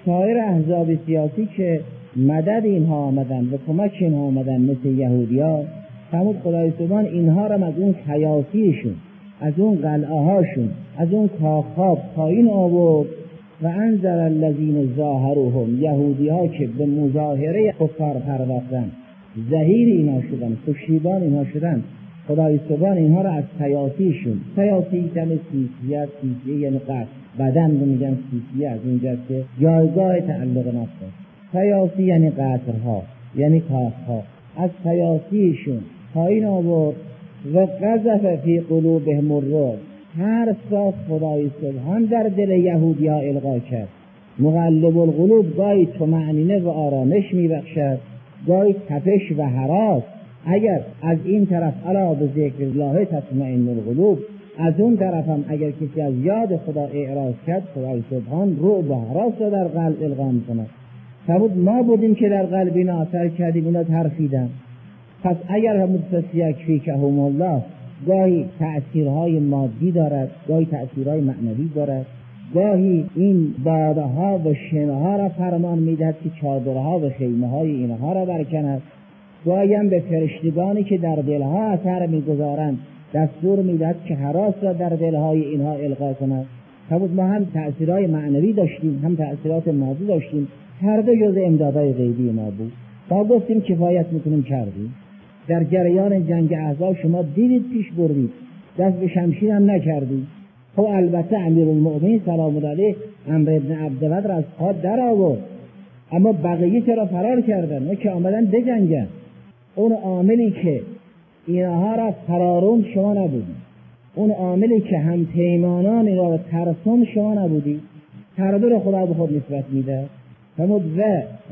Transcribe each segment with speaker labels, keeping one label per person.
Speaker 1: سایر احزاب سیاسی که مدد اینها آمدن و کمک اینها آمدن مثل یهودیان، فرمود خدای سبحان اینها را از اون سیاسیشون، از اون قلعه هاشون، از اون کاخها پایین آورد و انزل الذین ظاهروهم، یهودی ها که به مظاهره کفار پرداختن، ظهیر اینا شدن، پشتیبان اینها شدن، خدای سبحان اینها را از سیاسیشون، سیاسی یعنی سیاسیت، سیاسی یعنی قصد، بدن رو میگن سیاسی، از اینجاست که جایگاه تعلق نفس، سیاسی یعنی قصرها، یعنی کاخها، از سیاسیشون پایین آورد و قذف فی قلوبهم الرعب، هر ساعت خدای سبحان در دل یهودی ها القا کرد. مقلب القلوب گاهی طمأنینه و آرامش میبخشد، گاهی تپش و هراس. اگر از این طرف الا به ذکر الله تطمئن القلوب، از اون طرف هم اگر کسی از یاد خدا اعراض کرد، خدای سبحان رعب و هراس را در قلب القا میکند. فرمود ما بودیم که در قلب اینا اثر کردیم، اینا ترفیدن. پس اگر هم یکفیکهم الله، گاهی تأثیرهای مادی دارد، گاهی تأثیرهای معنوی دارد، گاهی این بادها و شنها را فرمان میدهد که چادرها و خیمه‌های اینها را برکند، گاهی هم به فرشتگانی که در دلها اثر میگذارند دستور میدهد که هراس را در دلهای اینها القا کند. فرمود ما هم تأثیرهای معنوی داشتیم، هم تأثیرات مادی داشتیم، هر دو جزء امدادهای غیبی ما بود. تا گفتیم کفایت میکنیم کردیم. در جریان جنگ احزاب شما دیدید پیش بردید، دست به شمشیر هم نکردید. خب البته امیرالمؤمنین سلام الله علیه عمرو بن عبدالبدر از خواب در آورد، اما بقیه چرا فرار کردن؟ نه که آمدن بجنگن. اون عاملی که اینها را فرارون شما نبودید، اون عاملی که هم پیمانان اینا را ترسون شما نبودید. هر دو را خدا به خود نسبت میده. فرمود و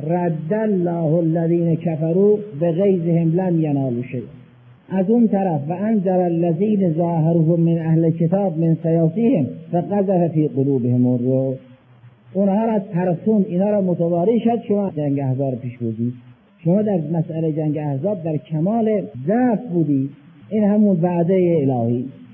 Speaker 1: رد الله الذین کفروا بغیظهم لم ینالوا شیئا، از اون طرف و انزل الذین ظاهروهم من اهل کتاب من سیاسیهم فقذف فی قلوبهم الرعب، اونها را ترسون، اینا را متواری شد. شما جنگ احزاب پیش بودید، شما در مسئله جنگ احزاب در کمال ضعف بودید. این همون وعده الهی